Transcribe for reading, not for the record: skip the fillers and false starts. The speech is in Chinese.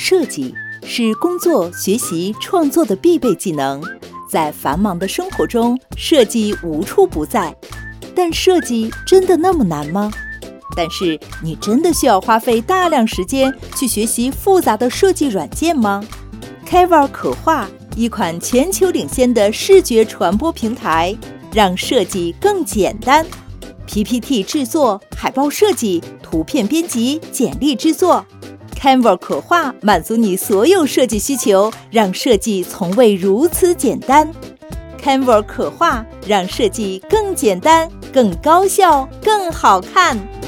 设计是工作、学习、创作的必备技能，在繁忙的生活中，设计无处不在。但设计真的那么难吗？但是你真的需要花费大量时间去学习复杂的设计软件吗？ Canva 可画，一款全球领先的视觉传播平台，让设计更简单。PPT 制作、海报设计、图片编辑、简历制作， Canva 可画满足你所有设计需求，让设计从未如此简单。Canva 可画让设计更简单、更高效、更好看。